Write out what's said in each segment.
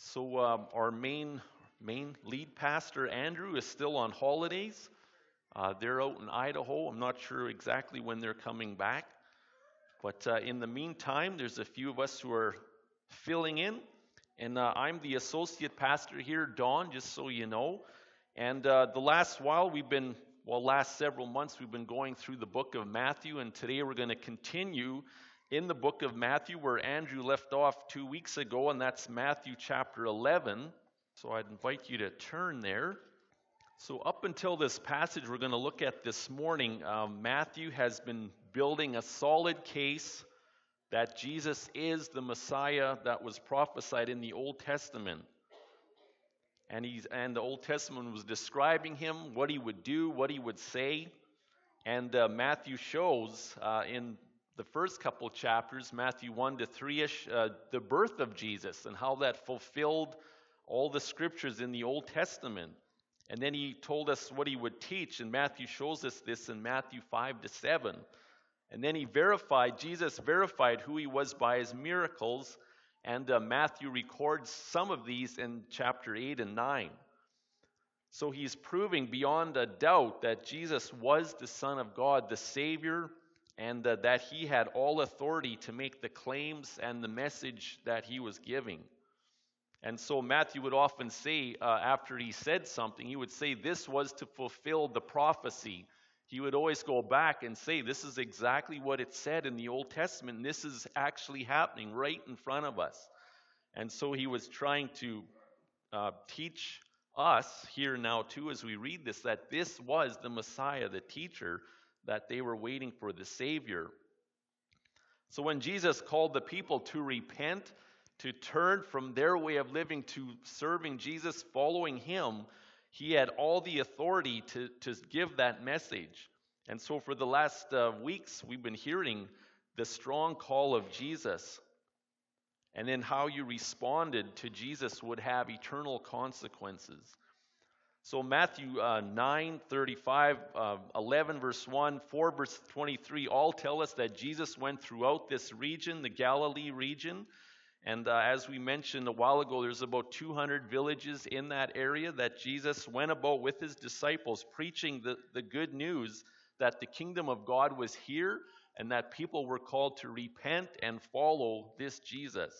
Our main lead pastor Andrew is still on holidays. They're out in Idaho. I'm not sure exactly when they're coming back, but in the meantime, there's a few of us who are filling in, and I'm the associate pastor here, Don, just so you know. And the last several months, we've been going through the book of Matthew, and today we're going to continue in the book of Matthew where Andrew left off 2 weeks ago, and that's Matthew chapter 11. So I'd invite you to turn there. So up until this passage we're going to look at this morning, Matthew has been building a solid case that Jesus is the Messiah that was prophesied in the Old Testament. And the Old Testament was describing him, what he would do, what he would say. And Matthew shows in the first couple chapters, Matthew 1 to 3-ish, the birth of Jesus and how that fulfilled all the scriptures in the Old Testament. And then he told us what he would teach, and Matthew shows us this in Matthew 5 to 7. And then Jesus verified who he was by his miracles, and Matthew records some of these in chapter 8 and 9. So he's proving beyond a doubt that Jesus was the Son of God, the Savior, and that he had all authority to make the claims and the message that he was giving. And so Matthew would often say, after he said something, he would say this was to fulfill the prophecy. He would always go back and say, this is exactly what it said in the Old Testament, and this is actually happening right in front of us. And so he was trying to teach us here now too as we read this, that this was the Messiah, the teacher, that they were waiting for, the Savior. So when Jesus called the people to repent, to turn from their way of living to serving Jesus, following him, he had all the authority to give that message. And so for the last weeks, we've been hearing the strong call of Jesus. And then how you responded to Jesus would have eternal consequences. So Matthew 9, 35, 11 verse 1, 4 verse 23 all tell us that Jesus went throughout this region, the Galilee region. And as we mentioned a while ago, there's about 200 villages in that area that Jesus went about with his disciples, preaching the good news that the kingdom of God was here and that people were called to repent and follow this Jesus.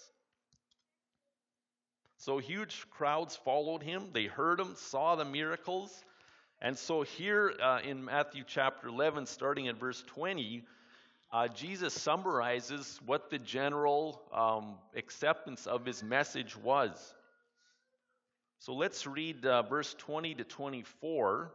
So huge crowds followed him. They heard him, saw the miracles. And so here in Matthew chapter 11, starting at verse 20, Jesus summarizes what the general acceptance of his message was. So let's read verse 20 to 24.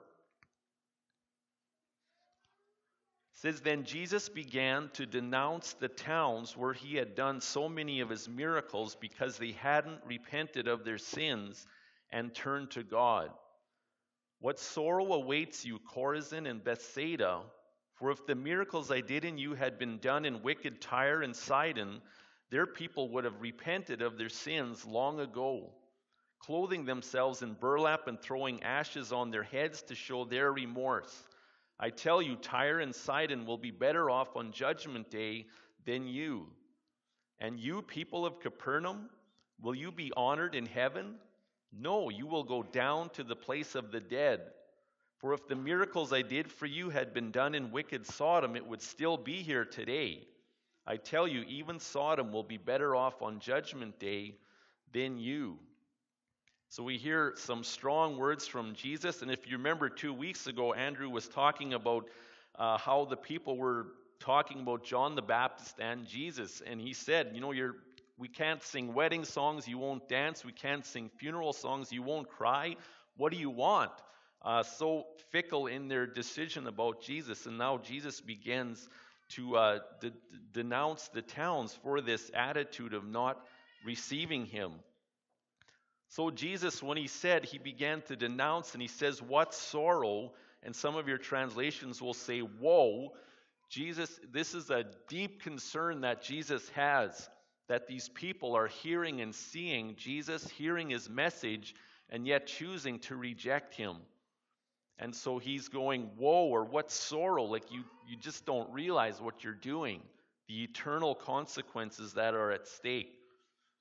It says, Then Jesus began to denounce the towns where he had done so many of his miracles because they hadn't repented of their sins and turned to God. What sorrow awaits you, Chorazin and Bethsaida! For if the miracles I did in you had been done in wicked Tyre and Sidon, their people would have repented of their sins long ago, clothing themselves in burlap and throwing ashes on their heads to show their remorse. I tell you, Tyre and Sidon will be better off on Judgment Day than you. And you, people of Capernaum, will you be honored in heaven? No, you will go down to the place of the dead. For if the miracles I did for you had been done in wicked Sodom, it would still be here today. I tell you, even Sodom will be better off on Judgment Day than you. So we hear some strong words from Jesus. And if you remember 2 weeks ago, Andrew was talking about how the people were talking about John the Baptist and Jesus. And he said, we can't sing wedding songs, you won't dance. We can't sing funeral songs, you won't cry. What do you want? So fickle in their decision about Jesus. And now Jesus begins to denounce the towns for this attitude of not receiving him. So Jesus, when he began to denounce, and he says, what sorrow, and some of your translations will say, woe. This is a deep concern that Jesus has, that these people are hearing and seeing Jesus, hearing his message, and yet choosing to reject him. And so he's going, woe, or what sorrow, like you just don't realize what you're doing, the eternal consequences that are at stake.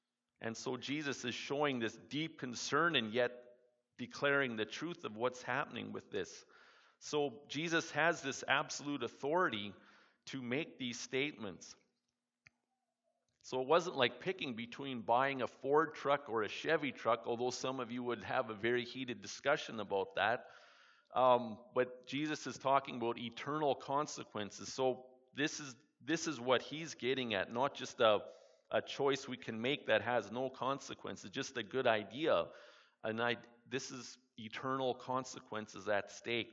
And so Jesus is showing this deep concern and yet declaring the truth of what's happening with this. So Jesus has this absolute authority to make these statements. So it wasn't like picking between buying a Ford truck or a Chevy truck, although some of you would have a very heated discussion about that. But Jesus is talking about eternal consequences. So this is what he's getting at, not just a choice we can make that has no consequences, just a good idea. This is eternal consequences at stake.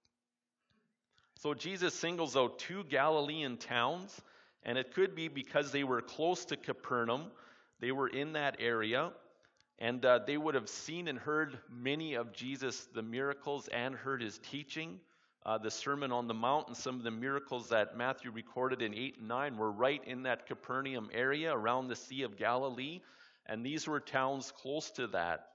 So Jesus singles out two Galilean towns, and it could be because they were close to Capernaum. They were in that area, and they would have seen and heard many of Jesus, the miracles, and heard his teaching. The Sermon on the Mount and some of the miracles that Matthew recorded in 8 and 9 were right in that Capernaum area around the Sea of Galilee, and these were towns close to that.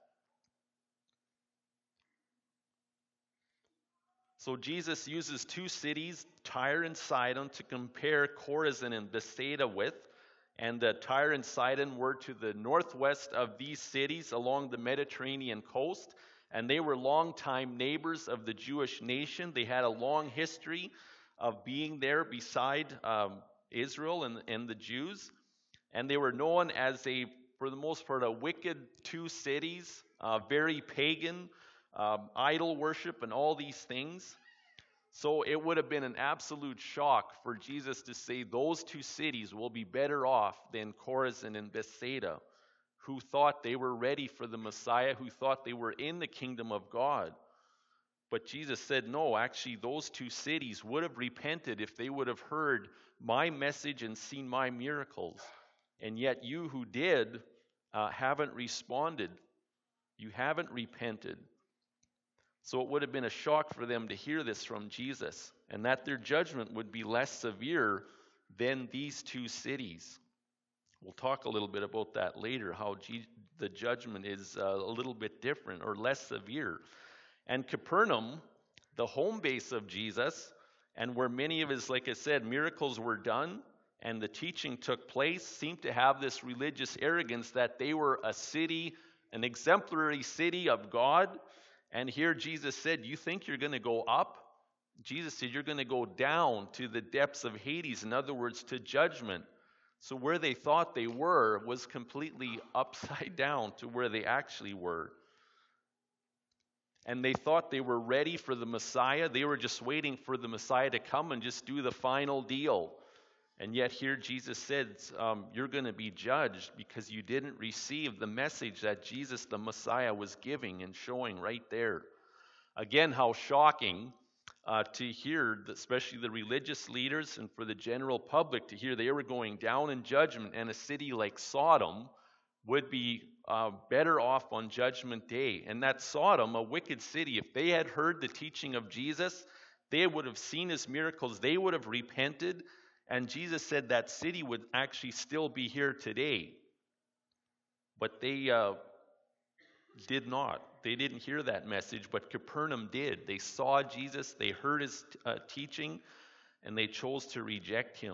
So Jesus uses two cities, Tyre and Sidon, to compare Chorazin and Bethsaida with. And Tyre and Sidon were to the northwest of these cities along the Mediterranean coast. And they were longtime neighbors of the Jewish nation. They had a long history of being there beside Israel and the Jews. And they were known as for the most part, a wicked two cities, very pagan, idol worship and all these things. So it would have been an absolute shock for Jesus to say those two cities will be better off than Chorazin and Bethsaida, who thought they were ready for the Messiah, who thought they were in the kingdom of God. But Jesus said, no, actually those two cities would have repented if they would have heard my message and seen my miracles. And yet you who did haven't responded. You haven't repented. So it would have been a shock for them to hear this from Jesus, and that their judgment would be less severe than these two cities. We'll talk a little bit about that later, how the judgment is a little bit different or less severe. And Capernaum, the home base of Jesus, and where many of his, like I said, miracles were done and the teaching took place, seemed to have this religious arrogance that they were a city, an exemplary city of God. And here Jesus said, you think you're going to go up? Jesus said, you're going to go down to the depths of Hades, in other words, to judgment. So where they thought they were was completely upside down to where they actually were. And they thought they were ready for the Messiah. They were just waiting for the Messiah to come and just do the final deal. And yet here Jesus said, you're going to be judged because you didn't receive the message that Jesus, the Messiah, was giving and showing right there. Again, how shocking to hear, especially the religious leaders and for the general public, to hear they were going down in judgment, and a city like Sodom would be better off on Judgment Day. And that Sodom, a wicked city, if they had heard the teaching of Jesus, they would have seen his miracles, they would have repented. And Jesus said that city would actually still be here today. But they did not. They didn't hear that message, but Capernaum did. They saw Jesus, they heard his teaching, and they chose to reject him.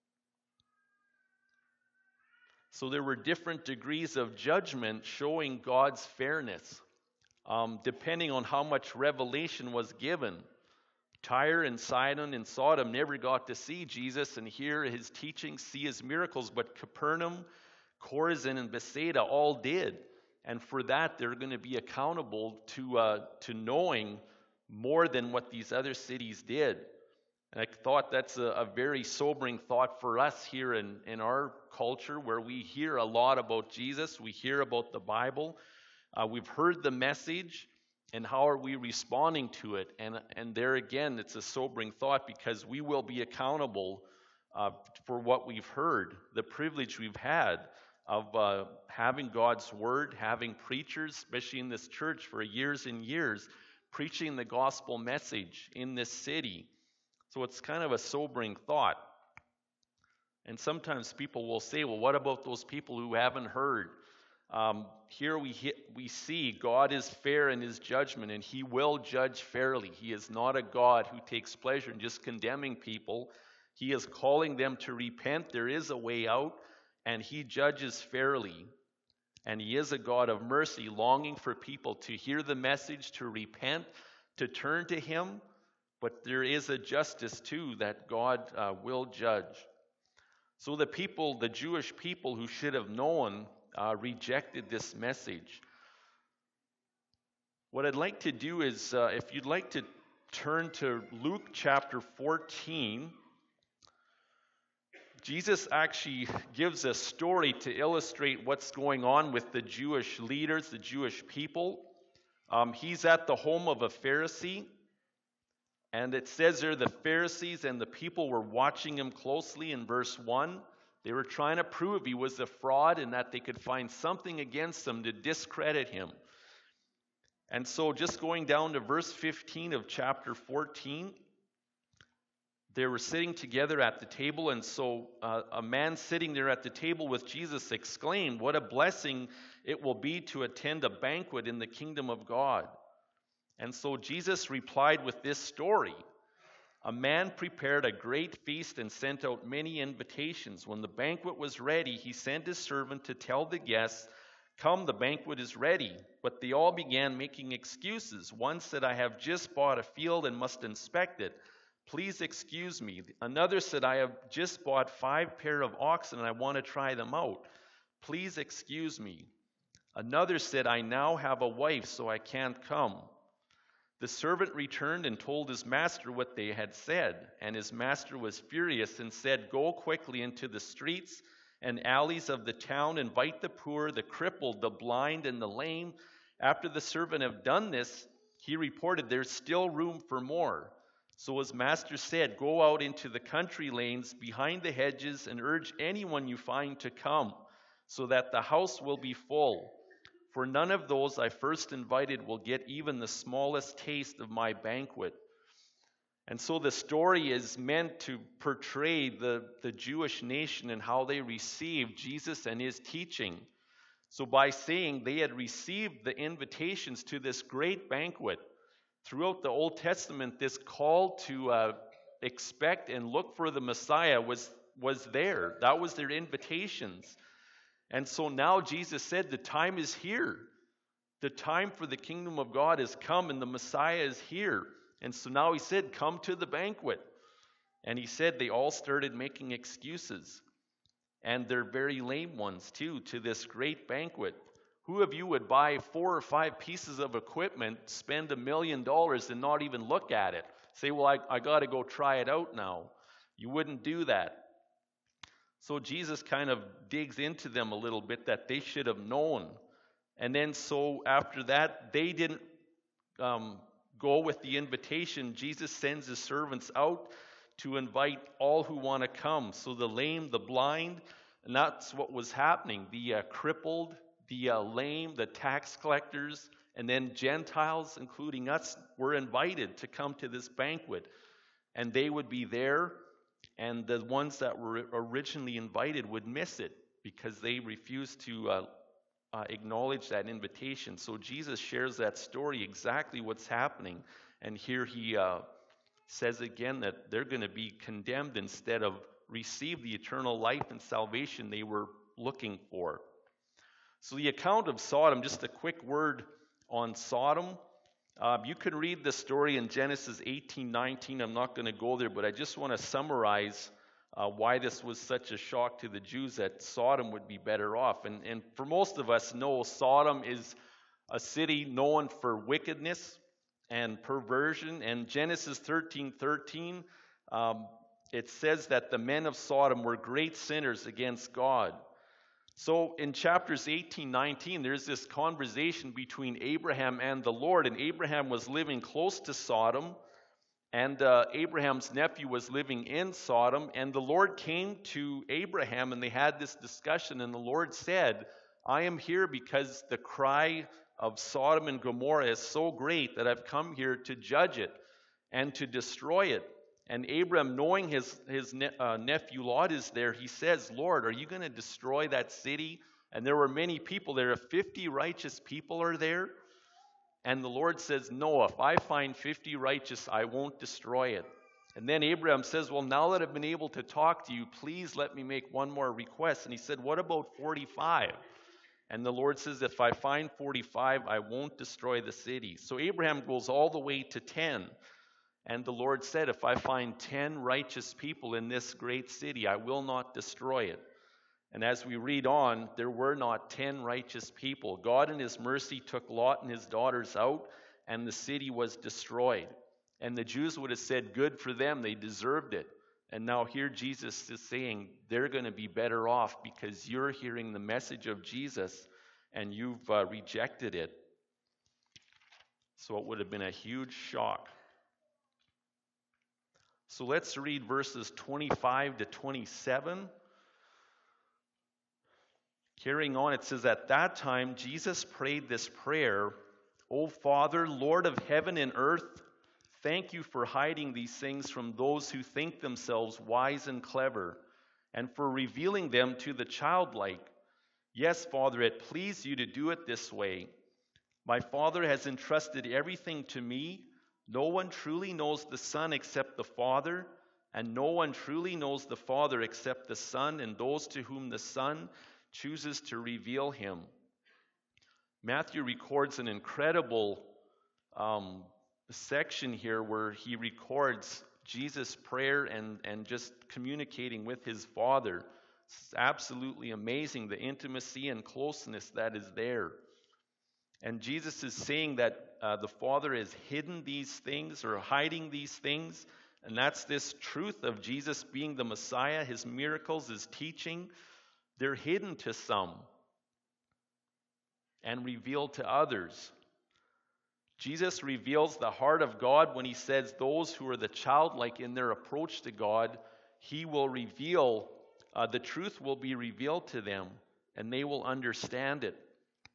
So there were different degrees of judgment showing God's fairness, depending on how much revelation was given. Tyre and Sidon and Sodom never got to see Jesus and hear his teaching, see his miracles, but Capernaum, Chorazin, and Bethsaida all did. And for that, they're going to be accountable to knowing more than what these other cities did. And I thought that's a very sobering thought for us here in our culture, where we hear a lot about Jesus, we hear about the Bible, we've heard the message. And how are we responding to it? And there again, it's a sobering thought, because we will be accountable for what we've heard, the privilege we've had of having God's word, having preachers, especially in this church for years and years, preaching the gospel message in this city. So it's kind of a sobering thought. And sometimes people will say, well, what about those people who haven't heard? Here we see God is fair in his judgment, and he will judge fairly. He is not a God who takes pleasure in just condemning people. He is calling them to repent. There is a way out, and he judges fairly. And he is a God of mercy, longing for people to hear the message, to repent, to turn to him. But there is a justice too that God will judge. So the Jewish people who should have known, rejected this message. What I'd like to do is, if you'd like to turn to Luke chapter 14, Jesus actually gives a story to illustrate what's going on with the Jewish leaders, the Jewish people. He's at the home of a Pharisee, and it says there the Pharisees and the people were watching him closely in verse 1. They were trying to prove he was a fraud and that they could find something against him to discredit him. And so just going down to verse 15 of chapter 14, they were sitting together at the table, and so a man sitting there at the table with Jesus exclaimed, "What a blessing it will be to attend a banquet in the kingdom of God." And so Jesus replied with this story. A man prepared a great feast and sent out many invitations. When the banquet was ready, he sent his servant to tell the guests, "Come, the banquet is ready." But they all began making excuses. One said, "I have just bought a field and must inspect it. Please excuse me." Another said, "I have just bought 5 pair of oxen and I want to try them out. Please excuse me." Another said, "I now have a wife, so I can't come." The servant returned and told his master what they had said, and his master was furious and said, "Go quickly into the streets and alleys of the town, invite the poor, the crippled, the blind, and the lame." After the servant had done this, he reported, "There's still room for more." So his master said, "Go out into the country lanes behind the hedges and urge anyone you find to come, so that the house will be full. For none of those I first invited will get even the smallest taste of my banquet." And so the story is meant to portray the Jewish nation and how they received Jesus and his teaching. So by saying they had received the invitations to this great banquet, throughout the Old Testament, this call to expect and look for the Messiah was there. That was their invitations. And so now Jesus said, the time is here. The time for the kingdom of God has come and the Messiah is here. And so now he said, "Come to the banquet." And he said they all started making excuses. And they're very lame ones too, to this great banquet. Who of you would buy 4 or 5 pieces of equipment, spend $1 million and not even look at it? Say, "Well, I got to go try it out now." You wouldn't do that. So Jesus kind of digs into them a little bit that they should have known. And then so after that, they didn't go with the invitation. Jesus sends his servants out to invite all who want to come. So the lame, the blind, and that's what was happening. The crippled, the lame, the tax collectors, and then Gentiles, including us, were invited to come to this banquet. And they would be there, and the ones that were originally invited would miss it because they refused to acknowledge that invitation. So Jesus shares that story, exactly what's happening. And here he says again that they're going to be condemned instead of receive the eternal life and salvation they were looking for. So the account of Sodom, just a quick word on Sodom. You can read the story in Genesis 18:19. I'm not going to go there, but I just want to summarize why this was such a shock to the Jews that Sodom would be better off. And for most of us know, Sodom is a city known for wickedness and perversion. And Genesis 13:13, it says that the men of Sodom were great sinners against God. So in chapters 18, 19, there's this conversation between Abraham and the Lord. And Abraham was living close to Sodom. And Abraham's nephew was living in Sodom. And the Lord came to Abraham and they had this discussion. And the Lord said, "I am here because the cry of Sodom and Gomorrah is so great that I've come here to judge it and to destroy it." And Abram, knowing his nephew Lot is there, he says, "Lord, are you going to destroy that city?" And there were many people there. If 50 righteous people are there. And the Lord says, "No, if I find 50 righteous, I won't destroy it." And then Abraham says, "Well, now that I've been able to talk to you, please let me make one more request." And he said, "What about 45? And the Lord says, if I find 45, I won't destroy the city. So Abraham goes all the way to 10. And the Lord said, if I find 10 righteous people in this great city, I will not destroy it. And as we read on, there were not 10 righteous people. God in his mercy took Lot and his daughters out, and the city was destroyed. And the Jews would have said, good for them, they deserved it. And now here Jesus is saying they're going to be better off because you're hearing the message of Jesus and you've rejected it. So it would have been a huge shock. So let's read verses 25 to 27. Carrying on, it says, at that time Jesus prayed this prayer, O Father, Lord of heaven and earth, thank you for hiding these things from those who think themselves wise and clever, and for revealing them to the childlike. Yes, Father, it pleased you to do it this way. My Father has entrusted everything to me. No one truly knows the Son except the Father, and no one truly knows the Father except the Son, and those to whom the Son chooses to reveal him. Matthew records an incredible section here where he records Jesus' prayer and just communicating with his Father. It's absolutely amazing, the intimacy and closeness that is there. And Jesus is saying that the Father has hidden these things or hiding these things, and that's this truth of Jesus being the Messiah, his miracles, his teaching. They're hidden to some and revealed to others. Jesus reveals the heart of God when he says those who are the childlike in their approach to God, he will reveal, the truth will be revealed to them, and they will understand it.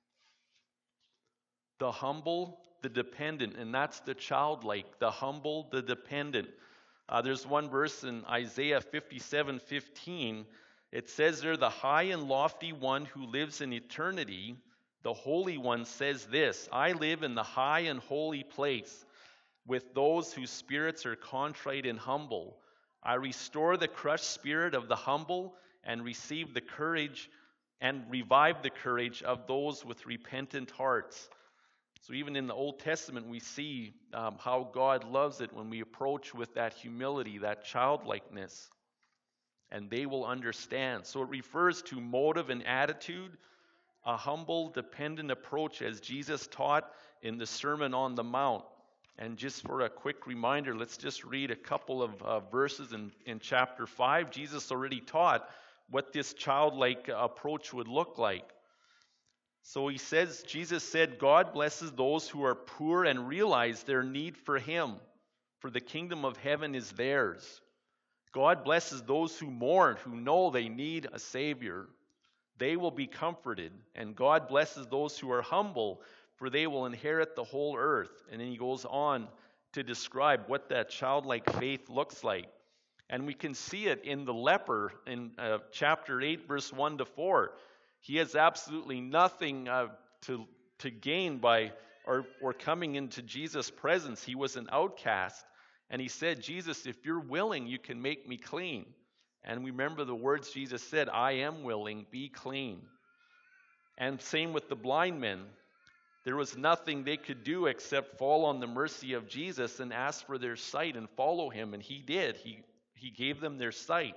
The humble, the dependent, and that's the childlike, the humble, the dependent. There's one verse in Isaiah 57:15. It says there, the high and lofty one who lives in eternity, the Holy One, says this, I live in the high and holy place with those whose spirits are contrite and humble. I restore the crushed spirit of the humble and receive the courage and revive the courage of those with repentant hearts. So even in the Old Testament, we see how God loves it when we approach with that humility, that childlikeness. And they will understand. So it refers to motive and attitude, a humble, dependent approach as Jesus taught in the Sermon on the Mount. And just for a quick reminder, let's just read a couple of verses in chapter 5. Jesus already taught what this childlike approach would look like. So he says, Jesus said, God blesses those who are poor and realize their need for him, for the kingdom of heaven is theirs. God blesses those who mourn, who know they need a Savior. They will be comforted. And God blesses those who are humble, for they will inherit the whole earth. And then he goes on to describe what that childlike faith looks like. And we can see it in the leper in chapter 8, verse 1 to 4. He has absolutely nothing to gain by or coming into Jesus' presence. He was an outcast. And he said, Jesus, if you're willing, you can make me clean. And we remember the words Jesus said, I am willing, be clean. And same with the blind men. There was nothing they could do except fall on the mercy of Jesus and ask for their sight and follow him. And he did. He gave them their sight.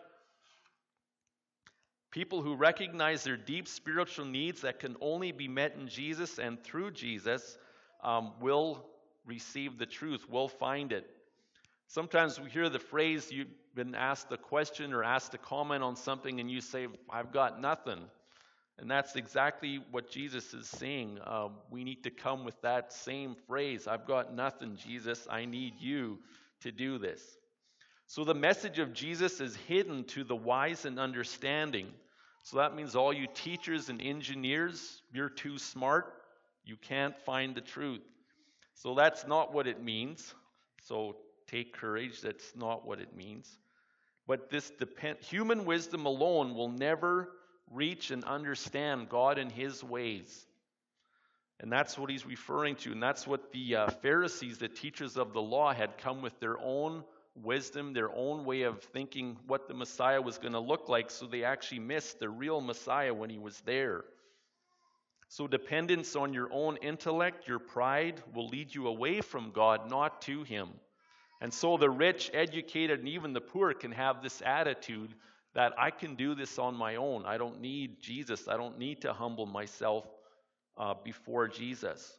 People who recognize their deep spiritual needs that can only be met in Jesus and through Jesus will receive the truth, will find it. Sometimes we hear the phrase, you've been asked a question or asked a comment on something and you say, I've got nothing. And that's exactly what Jesus is saying. We need to come with that same phrase, I've got nothing, Jesus, I need you to do this. So the message of Jesus is hidden to the wise and understanding. So that means all you teachers and engineers, you're too smart, you can't find the truth. So that's not what it means. So take courage, that's not what it means. But this human wisdom alone will never reach and understand God and his ways. And that's what he's referring to. And that's what the Pharisees, the teachers of the law, had come with their own wisdom, their own way of thinking what the Messiah was going to look like. So they actually missed the real Messiah when he was there. So dependence on your own intellect, your pride, will lead you away from God, not to Him. And so the rich, educated, and even the poor can have this attitude that I can do this on my own. I don't need Jesus. I don't need to humble myself before Jesus.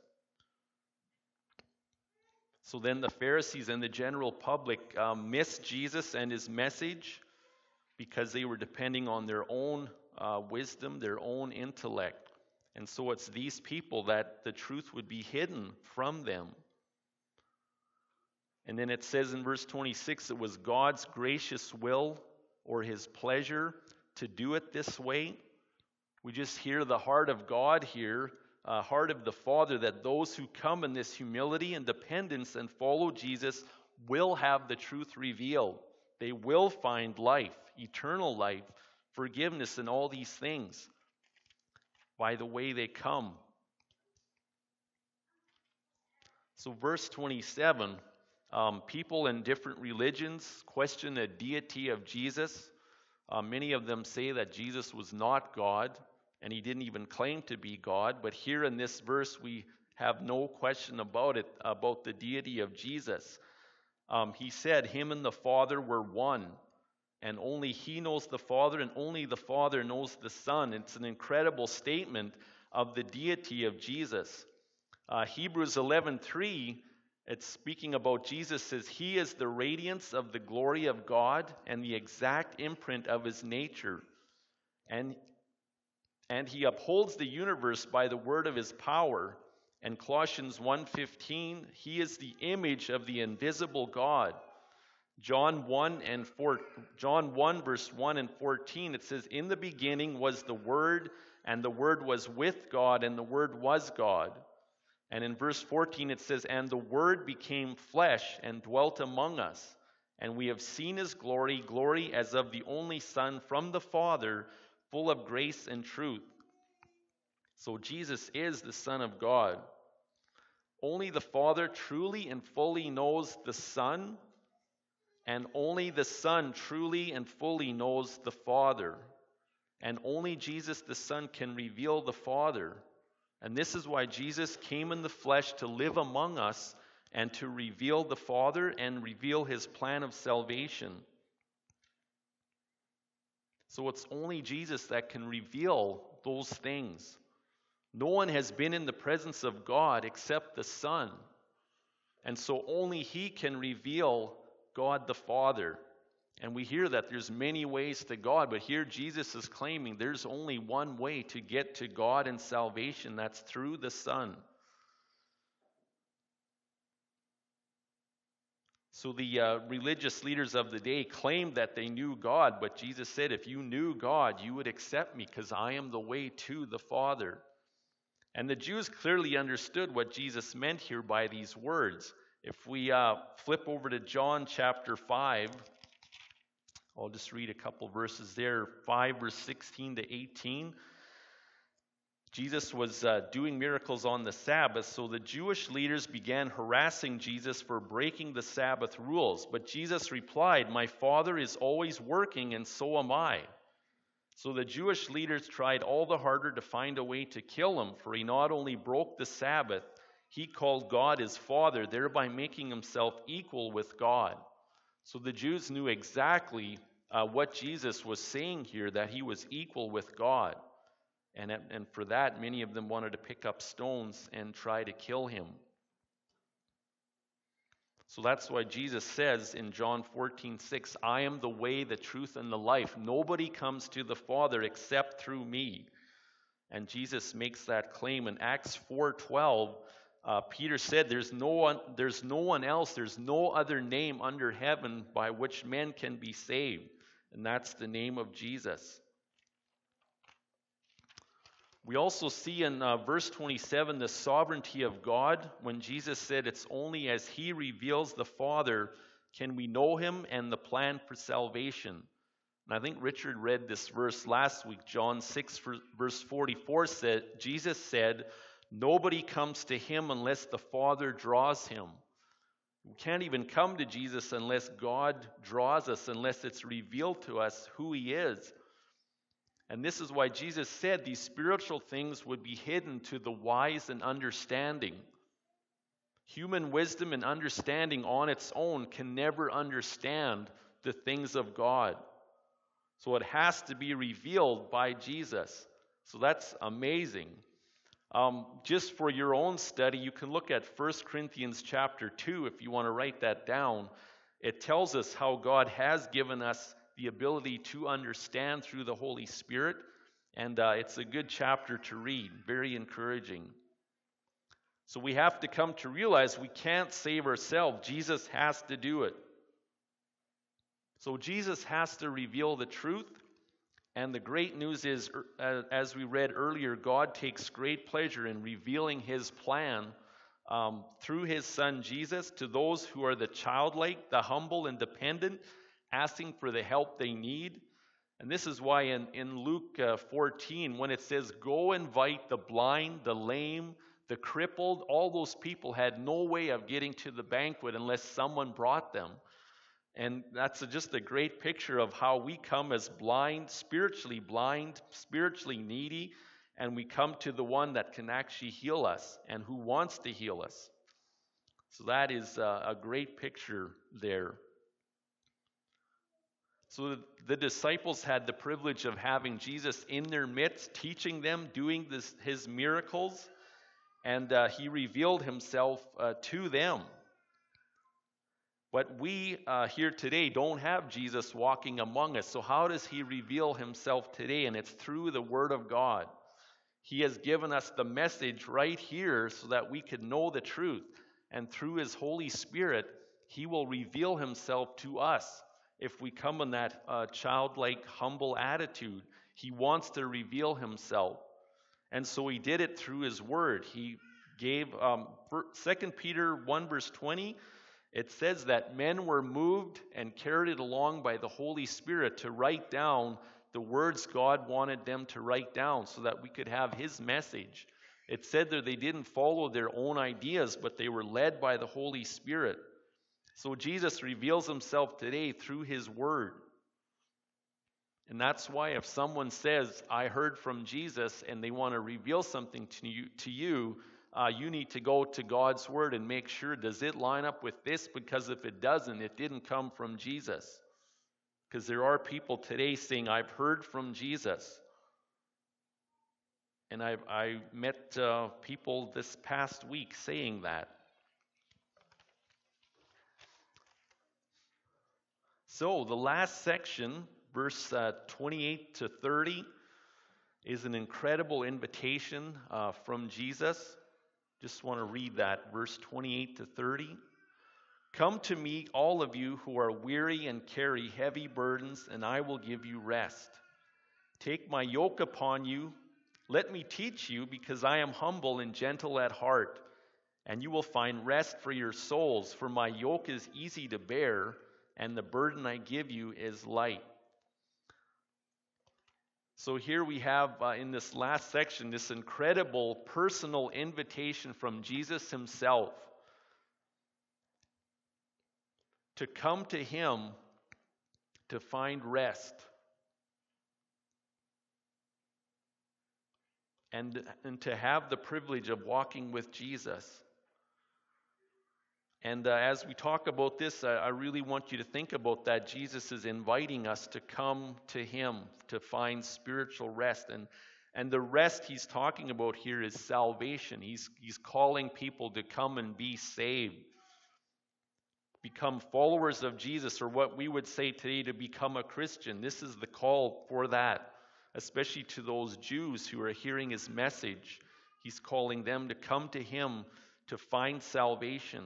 So then the Pharisees and the general public missed Jesus and His message because they were depending on their own wisdom, their own intellect. And so it's these people that the truth would be hidden from them. And then it says in verse 26, it was God's gracious will or His pleasure to do it this way. We just hear the heart of God here, heart of the Father, that those who come in this humility and dependence and follow Jesus will have the truth revealed. They will find life, eternal life, forgiveness, and all these things by the way they come. So verse 27, people in different religions question the deity of Jesus. Many of them say that Jesus was not God, and He didn't even claim to be God. But here in this verse, we have no question about it, about the deity of Jesus. He said, Him and the Father were one, and only He knows the Father, and only the Father knows the Son. It's an incredible statement of the deity of Jesus. Hebrews 11:3, it's speaking about Jesus, says, He is the radiance of the glory of God and the exact imprint of His nature. And He upholds the universe by the word of His power. And Colossians 1:15, He is the image of the invisible God. John 1 verse 1 and 14, it says, In the beginning was the Word, and the Word was with God, and the Word was God. And in verse 14 it says, And the Word became flesh and dwelt among us, and we have seen His glory, glory as of the only Son from the Father, full of grace and truth. So Jesus is the Son of God. Only the Father truly and fully knows the Son, and only the Son truly and fully knows the Father. And only Jesus the Son can reveal the Father. And this is why Jesus came in the flesh to live among us and to reveal the Father and reveal His plan of salvation. So it's only Jesus that can reveal those things. No one has been in the presence of God except the Son. And so only He can reveal God the Father. And we hear that there's many ways to God, but here Jesus is claiming there's only one way to get to God and salvation. That's through the Son. So the religious leaders of the day claimed that they knew God, but Jesus said, if you knew God, you would accept me because I am the way to the Father. And the Jews clearly understood what Jesus meant here by these words. If we flip over to John chapter 5, I'll just read a couple verses there, 5 verse 16 to 18. Jesus was doing miracles on the Sabbath, so the Jewish leaders began harassing Jesus for breaking the Sabbath rules. But Jesus replied, My Father is always working, and so am I. So the Jewish leaders tried all the harder to find a way to kill Him, for He not only broke the Sabbath, He called God His Father, thereby making Himself equal with God. So the Jews knew exactly what Jesus was saying here, that He was equal with God. And for that, many of them wanted to pick up stones and try to kill Him. So that's why Jesus says in John 14:6, I am the way, the truth, and the life. Nobody comes to the Father except through me. And Jesus makes that claim in Acts 4:12. Peter said, there's no one else, there's no other name under heaven by which men can be saved. And that's the name of Jesus. We also see in verse 27 the sovereignty of God when Jesus said, it's only as He reveals the Father can we know Him and the plan for salvation. And I think Richard read this verse last week. John 6 verse 44 said, Jesus said, nobody comes to Him unless the Father draws him. We can't even come to Jesus unless God draws us, unless it's revealed to us who He is. And this is why Jesus said these spiritual things would be hidden to the wise and understanding. Human wisdom and understanding on its own can never understand the things of God. So it has to be revealed by Jesus. So that's amazing. Just for your own study, you can look at 1 Corinthians chapter 2 if you want to write that down. It tells us how God has given us the ability to understand through the Holy Spirit. And it's a good chapter to read, very encouraging. So we have to come to realize we can't save ourselves. Jesus has to do it. So Jesus has to reveal the truth. And the great news is, as we read earlier, God takes great pleasure in revealing his plan through his son Jesus to those who are the childlike, the humble and dependent, asking for the help they need. And this is why in Luke 14, when it says, go invite the blind, the lame, the crippled, all those people had no way of getting to the banquet unless someone brought them. And that's just a great picture of how we come as blind, spiritually needy, and we come to the one that can actually heal us and who wants to heal us. So that is a great picture there. So the disciples had the privilege of having Jesus in their midst, teaching them, doing his miracles, and he revealed himself to them. But we here today don't have Jesus walking among us. So how does he reveal himself today? And it's through the Word of God. He has given us the message right here so that we could know the truth. And through his Holy Spirit, he will reveal himself to us if we come in that childlike, humble attitude. He wants to reveal himself. And so he did it through his Word. He gave 2 Peter 1 verse 20, it says that men were moved and carried along by the Holy Spirit to write down the words God wanted them to write down so that we could have his message. It said that they didn't follow their own ideas, but they were led by the Holy Spirit. So Jesus reveals himself today through his Word. And that's why if someone says, I heard from Jesus, and they want to reveal something to you, you need to go to God's Word and make sure, does it line up with this? Because if it doesn't, it didn't come from Jesus. Because there are people today saying, I've heard from Jesus. And I met people this past week saying that. So the last section, verse 28 to 30, is an incredible invitation from Jesus. Just want to read that, verse 28 to 30. Come to me, all of you who are weary and carry heavy burdens, and I will give you rest. Take my yoke upon you. Let me teach you, because I am humble and gentle at heart, and you will find rest for your souls. For my yoke is easy to bear, and the burden I give you is light. So here we have in this last section this incredible personal invitation from Jesus himself to come to him to find rest and to have the privilege of walking with Jesus. And as we talk about this, I really want you to think about that. Jesus is inviting us to come to him to find spiritual rest. And the rest he's talking about here is salvation. He's calling people to come and be saved. Become followers of Jesus, or what we would say today, to become a Christian. This is the call for that, especially to those Jews who are hearing his message. He's calling them to come to him to find salvation.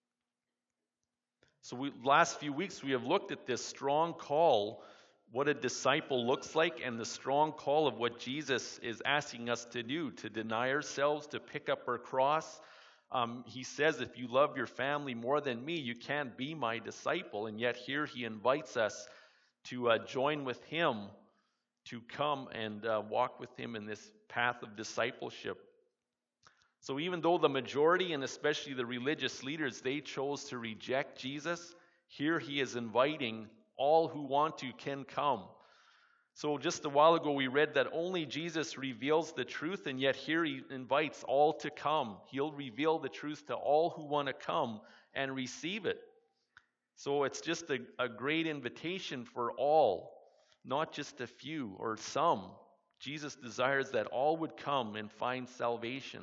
So last few weeks we have looked at this strong call, what a disciple looks like, and the strong call of what Jesus is asking us to do, to deny ourselves, to pick up our cross. He says, if you love your family more than me, you can't be my disciple. And yet here he invites us to join with him, to come and walk with him in this path of discipleship. So even though the majority, and especially the religious leaders, they chose to reject Jesus, here he is inviting all who want to can come. So just a while ago we read that only Jesus reveals the truth, and yet here he invites all to come. He'll reveal the truth to all who want to come and receive it. So it's just a great invitation for all, not just a few or some. Jesus desires that all would come and find salvation.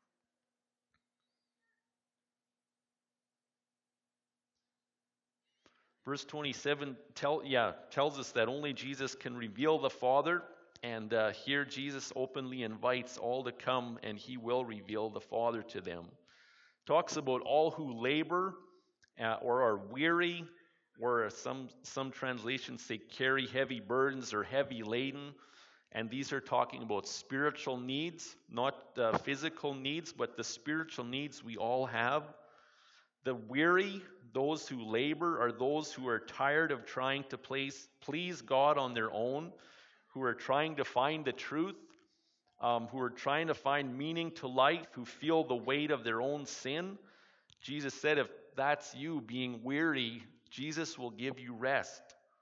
Verse 27 tells us that only Jesus can reveal the Father, and here Jesus openly invites all to come, and he will reveal the Father to them. Talks about all who labor or are weary, or some translations say carry heavy burdens or heavy laden. And these are talking about spiritual needs, not physical needs, but the spiritual needs we all have. The weary, those who labor, are those who are tired of trying to please God on their own, who are trying to find the truth, who are trying to find meaning to life, who feel the weight of their own sin. Jesus said, if that's you being weary, Jesus will give you rest.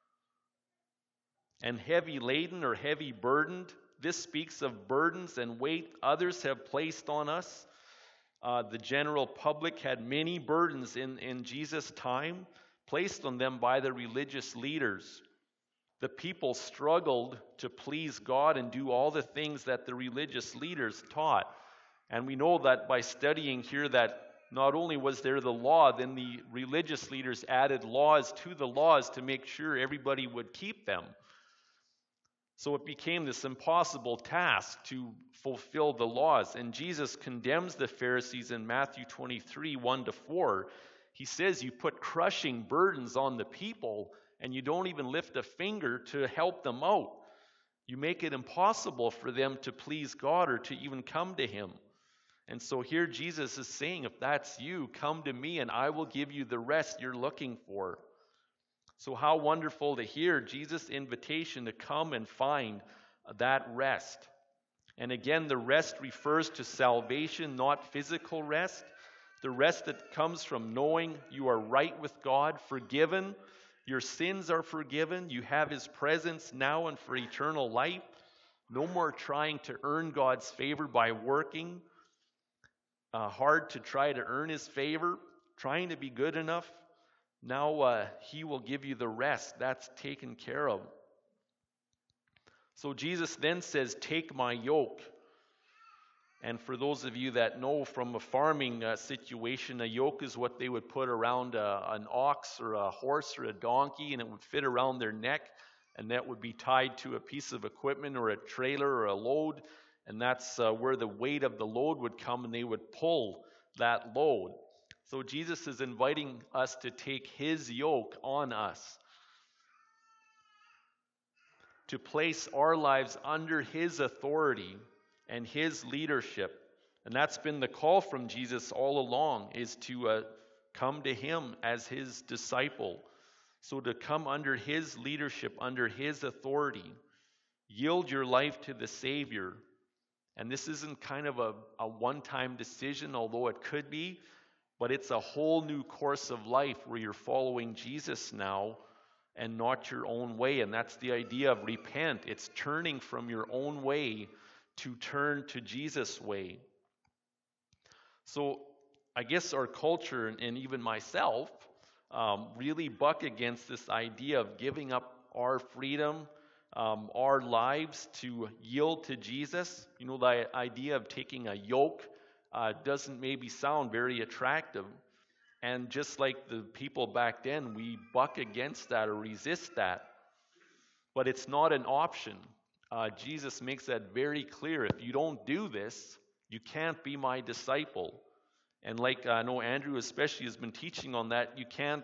And heavy laden or heavy burdened, this speaks of burdens and weight others have placed on us. The general public had many burdens in Jesus' time, placed on them by the religious leaders. The people struggled to please God and do all the things that the religious leaders taught. And we know that by studying here that not only was there the law, then the religious leaders added laws to the laws to make sure everybody would keep them. So it became this impossible task to fulfill the laws. And Jesus condemns the Pharisees in Matthew 23, 1-4. He says you put crushing burdens on the people and you don't even lift a finger to help them out. You make it impossible for them to please God or to even come to him. And so here Jesus is saying, if that's you, come to me and I will give you the rest you're looking for. So how wonderful to hear Jesus' invitation to come and find that rest. And again, the rest refers to salvation, not physical rest. The rest that comes from knowing you are right with God, forgiven, your sins are forgiven, you have his presence now and for eternal life. No more trying to earn God's favor by working hard to try to earn his favor, trying to be good enough. Now he will give you the rest. That's taken care of. So Jesus then says, take my yoke. And for those of you that know from a farming situation, a yoke is what they would put around an ox or a horse or a donkey, and it would fit around their neck, and that would be tied to a piece of equipment or a trailer or a load, and that's where the weight of the load would come, and they would pull that load. So Jesus is inviting us to take his yoke on us, to place our lives under his authority and his leadership. And that's been the call from Jesus all along, is to come to him as his disciple. So to come under his leadership, under his authority, yield your life to the Savior. And this isn't kind of a one-time decision, although it could be, but it's a whole new course of life where you're following Jesus now and not your own way. And that's the idea of repent. It's turning from your own way to turn to Jesus' way. So I guess our culture and even myself really buck against this idea of giving up our freedom, our lives to yield to Jesus. You know, the idea of taking a yoke doesn't maybe sound very attractive. And just like the people back then, we buck against that or resist that. But it's not an option. Jesus makes that very clear. If you don't do this, you can't be my disciple. And like I know Andrew especially has been teaching on that, you can't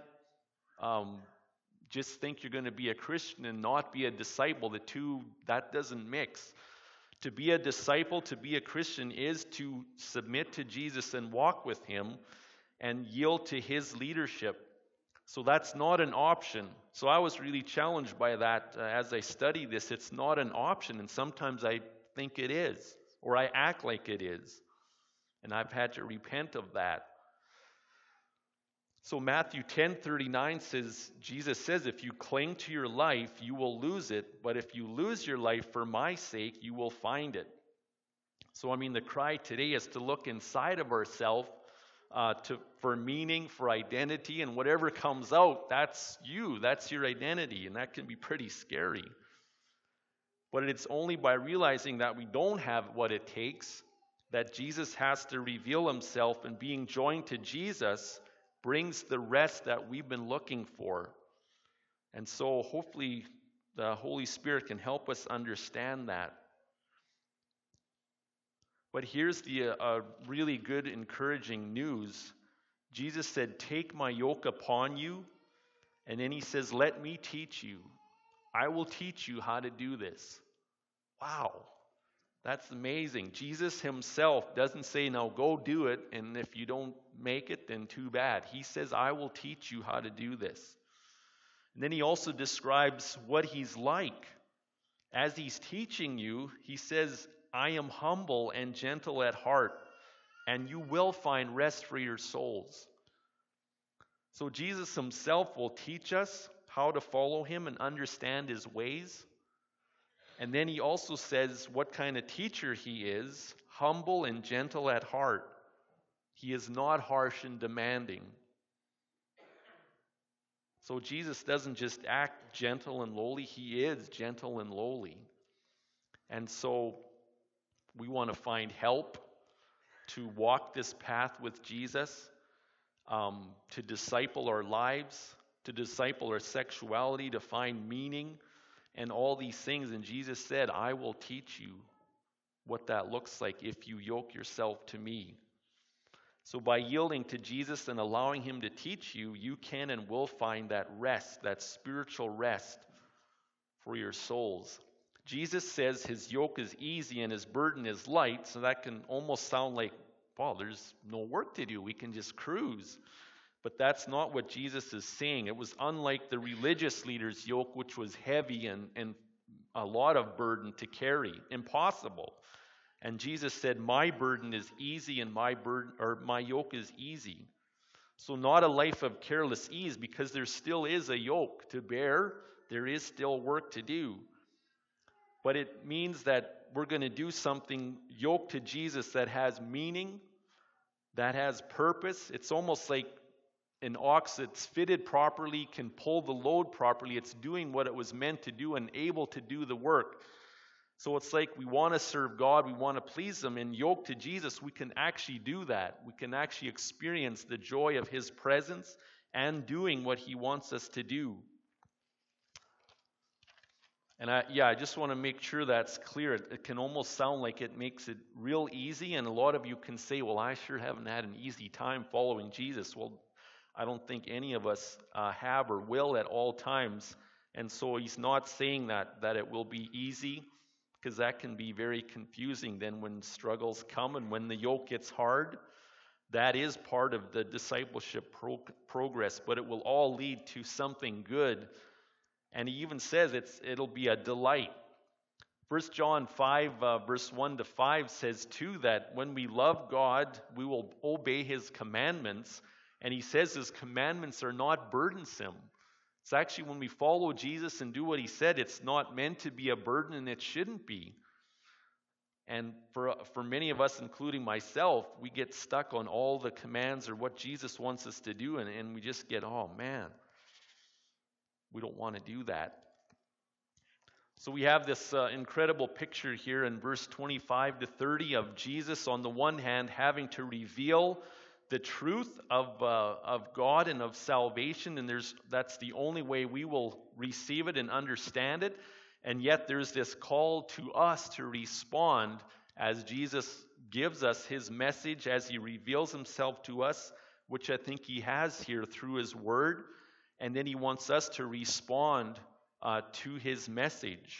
just think you're going to be a Christian and not be a disciple. The two, that doesn't mix. To be a disciple, to be a Christian, is to submit to Jesus and walk with him and yield to his leadership. So that's not an option. So I was really challenged by that as I study this. It's not an option, and sometimes I think it is, or I act like it is. And I've had to repent of that. So Matthew 10:39 says, Jesus says, if you cling to your life, you will lose it. But if you lose your life for my sake, you will find it. So, the cry today is to look inside of ourselves for meaning, for identity, and whatever comes out, that's you, that's your identity, and that can be pretty scary. But it's only by realizing that we don't have what it takes, that Jesus has to reveal himself, and being joined to Jesus brings the rest that we've been looking for. And so hopefully the Holy Spirit can help us understand that. But here's the really good, encouraging news. Jesus said, take my yoke upon you. And then he says, let me teach you. I will teach you how to do this. Wow, that's amazing. Jesus himself doesn't say, now go do it, and if you don't make it, then too bad. He says, I will teach you how to do this. And then he also describes what he's like. As he's teaching you, he says, I am humble and gentle at heart, and you will find rest for your souls. So Jesus himself will teach us how to follow him and understand his ways. And then he also says what kind of teacher he is, humble and gentle at heart. He is not harsh and demanding. So Jesus doesn't just act gentle and lowly, he is gentle and lowly. And so we want to find help to walk this path with Jesus, to disciple our lives, to disciple our sexuality, to find meaning, and all these things. And Jesus said, I will teach you what that looks like if you yoke yourself to me. So by yielding to Jesus and allowing him to teach you, you can and will find that rest, that spiritual rest for your souls. Jesus says his yoke is easy and his burden is light, so that can almost sound like, wow, there's no work to do. We can just cruise. But that's not what Jesus is saying. It was unlike the religious leaders' yoke, which was heavy and a lot of burden to carry. Impossible. And Jesus said, my burden is easy and my yoke is easy. So not a life of careless ease, because there still is a yoke to bear. There is still work to do. But it means that we're going to do something yoked to Jesus that has meaning, that has purpose. It's almost like an ox that's fitted properly, can pull the load properly. It's doing what it was meant to do and able to do the work. So it's like we want to serve God, we want to please him, and yoked to Jesus, we can actually do that. We can actually experience the joy of his presence and doing what he wants us to do. And I just want to make sure that's clear. It can almost sound like it makes it real easy, and a lot of you can say, well, I sure haven't had an easy time following Jesus. Well, I don't think any of us have or will at all times. And so he's not saying that it will be easy, because that can be very confusing then when struggles come and when the yoke gets hard. That is part of the discipleship progress, but it will all lead to something good. And he even says it'll be a delight. 1 John 5, verse 1 to 5 says too that when we love God, we will obey his commandments. And he says his commandments are not burdensome. It's actually when we follow Jesus and do what he said, it's not meant to be a burden, and it shouldn't be. And for many of us, including myself, we get stuck on all the commands or what Jesus wants us to do, and we just get, oh man, we don't want to do that. So we have this incredible picture here in verse 25 to 30 of Jesus on the one hand having to reveal the truth of God and of salvation, and that's the only way we will receive it and understand it. And yet there's this call to us to respond as Jesus gives us his message, as he reveals himself to us, which I think he has here through his word. And then he wants us to respond to his message.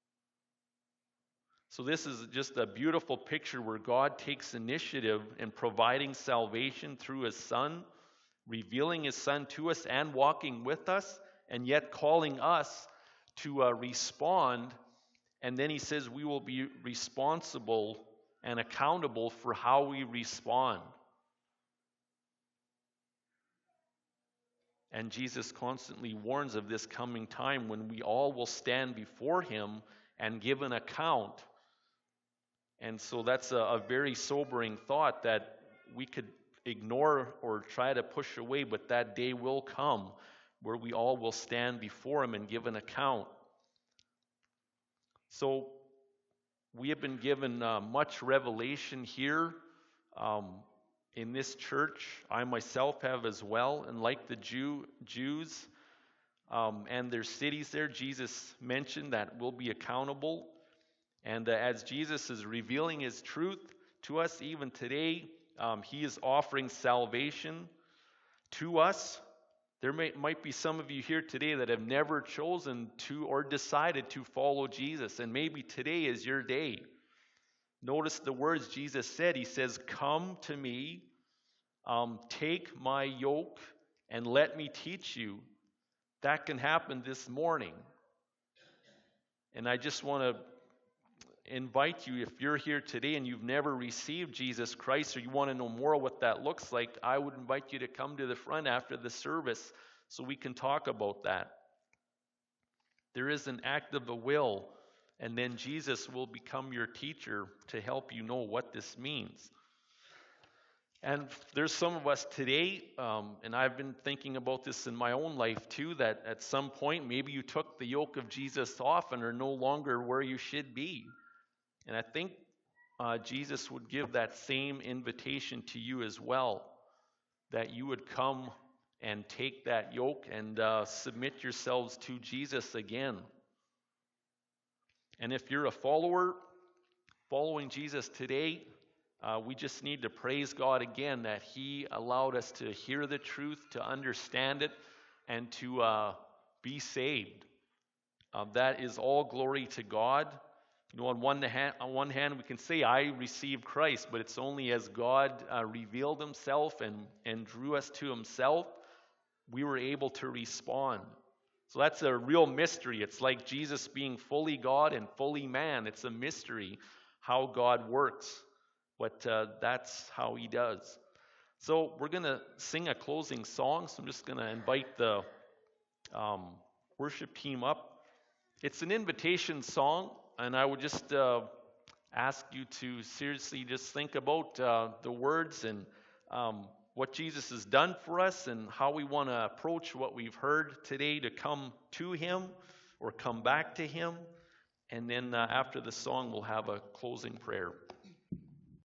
So this is just a beautiful picture where God takes initiative in providing salvation through his Son, revealing his Son to us and walking with us, and yet calling us to respond. And then he says we will be responsible and accountable for how we respond. And Jesus constantly warns of this coming time when we all will stand before him and give an account. And so that's a very sobering thought that we could ignore or try to push away, but that day will come where we all will stand before him and give an account. So we have been given much revelation here in this church. I myself have as well, and like the Jews and their cities there, Jesus mentioned that we'll be accountable. And as Jesus is revealing his truth to us even today, he is offering salvation to us. There might be some of you here today that have never chosen to or decided to follow Jesus, and maybe today is your day. Notice the words Jesus said. He says, "Come to me, take my yoke, and let me teach you." That can happen this morning. And I just want to invite you, if you're here today and you've never received Jesus Christ, or you want to know more what that looks like, I would invite you to come to the front after the service so we can talk about that. There is an act of the will, and then Jesus will become your teacher to help you know what this means. And there's some of us today, and I've been thinking about this in my own life too, that at some point maybe you took the yoke of Jesus off and are no longer where you should be. And I think Jesus would give that same invitation to you as well, that you would come and take that yoke and submit yourselves to Jesus again. And if you're a follower, following Jesus today, we just need to praise God again that he allowed us to hear the truth, to understand it, and to be saved. That is all glory to God. You know, on one hand, we can say, I received Christ, but it's only as God revealed himself and drew us to himself, we were able to respond. So that's a real mystery. It's like Jesus being fully God and fully man. It's a mystery how God works, but that's how he does. So we're going to sing a closing song, so I'm just going to invite the worship team up. It's an invitation song. And I would just ask you to seriously just think about the words and what Jesus has done for us and how we want to approach what we've heard today to come to him or come back to him. And then after the song, we'll have a closing prayer.